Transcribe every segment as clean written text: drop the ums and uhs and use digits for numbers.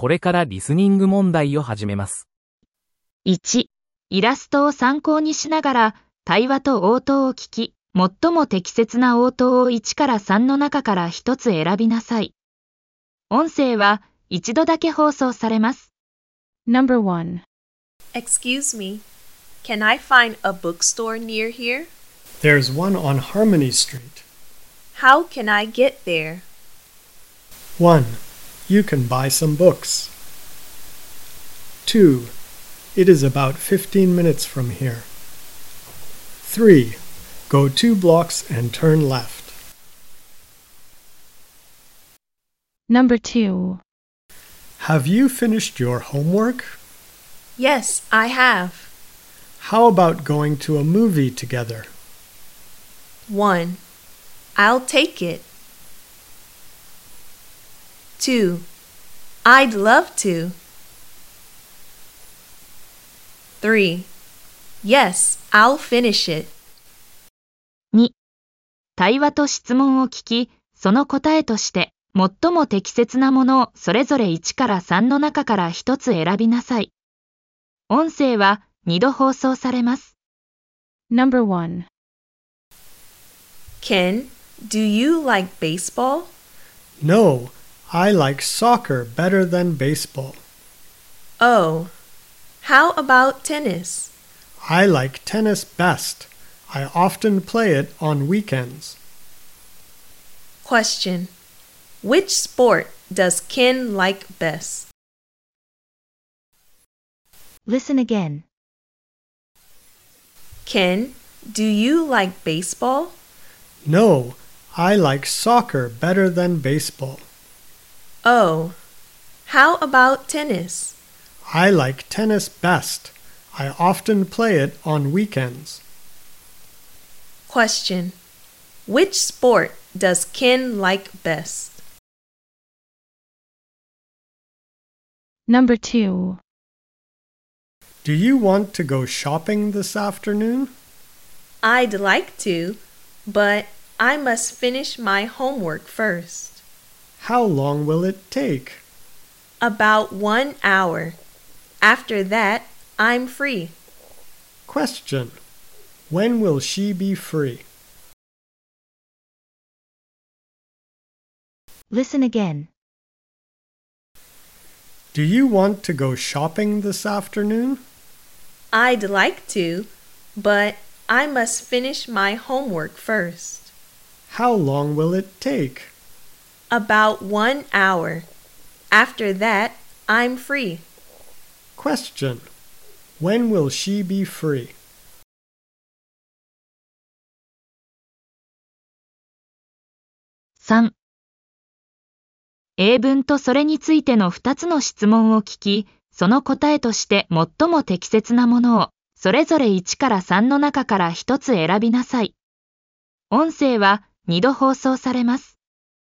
これからリスニング問題を始めます。 1、イラストを参考にしながら対話と応答を聞き、最も適切な応答を1から3の中から1つ選びなさい。音声は一度だけ放送されます。 Number 1. Excuse me, can I find a bookstore near here? There's one on Harmony Street. How can I get there? 1. You can buy some books. 2. It is about 15 minutes from here. 3. Go 2 blocks and turn left. Number 2. Have you finished your homework? Yes, I have. How about going to a movie together? 1. I'll take it. 2. I'd love to. 3. Yes, I'll finish it. 2、対話と質問を聞き、その答えとして最も適切なものをそれぞれ1から3の中から1つ選びなさい。音声は2度放送されます。 Number 1. Ken, do you like baseball? No, I like soccer better than baseball. Oh, how about tennis? I like tennis best. I often play it on weekends. Question. Which sport does Ken like best? Listen again. Ken, do you like baseball? No, I like soccer better than baseball. Oh, how about tennis? I like tennis best. I often play it on weekends. Question. Which sport does Ken like best? Number 2. Do you want to go shopping this afternoon? I'd like to, but I must finish my homework first. How long will it take? About 1 hour. After that, I'm free. Question. When will she be free? Listen again. Do you want to go shopping this afternoon? I'd like to, but I must finish my homework first. How long will it take? About 1 hour. After that, I'm free. Question. When will she be free? 3、英文とそれについての2つの質問を聞き、その答えとして最も適切なものをそれぞれ1から3の中から1つ選びなさい。音声は2度放送されます。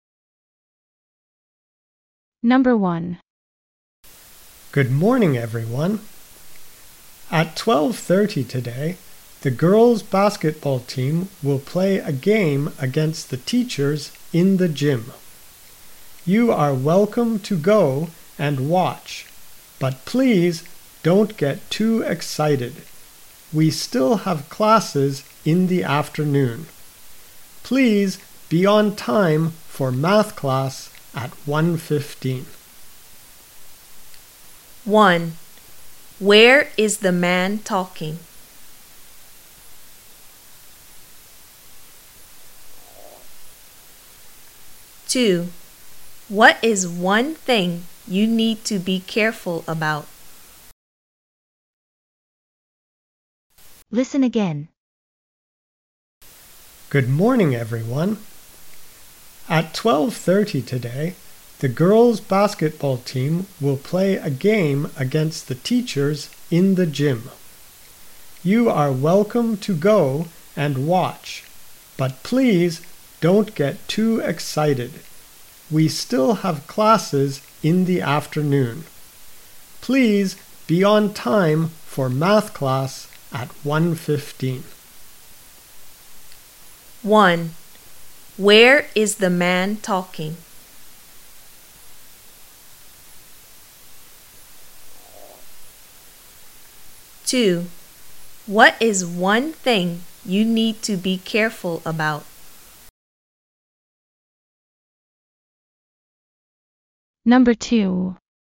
Number 1. Good morning, everyone. At 12:30 today, the girls' basketball team will play a game against the teachers in the gym. You are welcome to go and watch, but please don't get too excited. We still have classes in the afternoon. Please be on time for math class at 1:15. 1. Where is the man talking? 2. What is one thing you need to be careful about? Listen again. Good morning, everyone. At 12:30 today, the girls' basketball team will play a game against the teachers in the gym. You are welcome to go and watch, but please don't get too excited. We still have classes in the afternoon. Please be on time for math class at 1:15. 1. Where is the man talking? 2. What is one thing you need to be careful about? Number 2.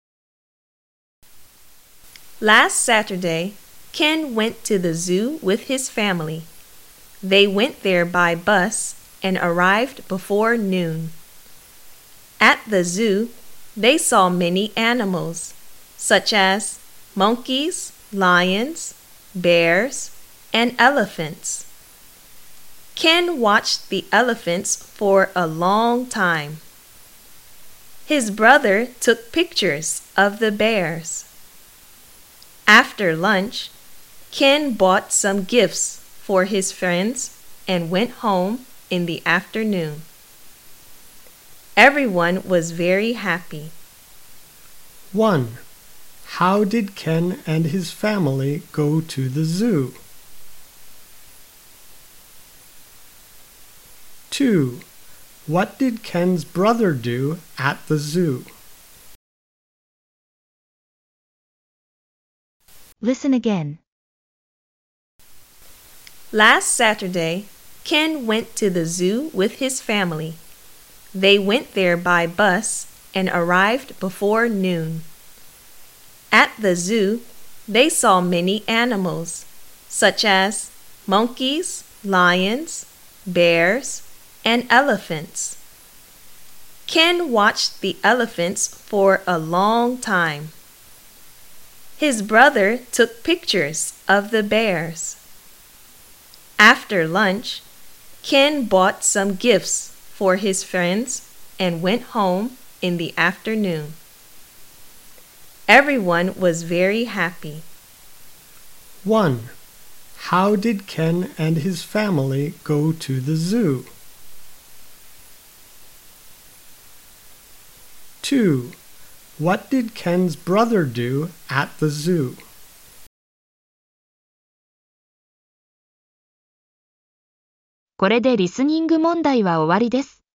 Last Saturday, Ken went to the zoo with his family. They went there by bus and arrived before noon. At the zoo, they saw many animals, such as monkeys, lions, bears, and elephants. Ken watched the elephants for a long time. His brother took pictures of the bears. After lunch, Ken bought some gifts for his friends and went home in the afternoon. Everyone was very happy. 1. How did Ken and his family go to the zoo? 2. What did Ken's brother do at the zoo? Listen again. Last Saturday, Ken went to the zoo with his family. They went there by bus and arrived before noon. At the zoo, they saw many animals, such as monkeys, lions, bears, and elephants. Ken watched the elephants for a long time. His brother took pictures of the bears. After lunch, Ken bought some gifts for his friends and went home in the afternoon. Everyone was very happy. 1. How did Ken and his family go to the zoo? 2. What did Ken's brother do at the zoo? これでリスニング問題は終わりです。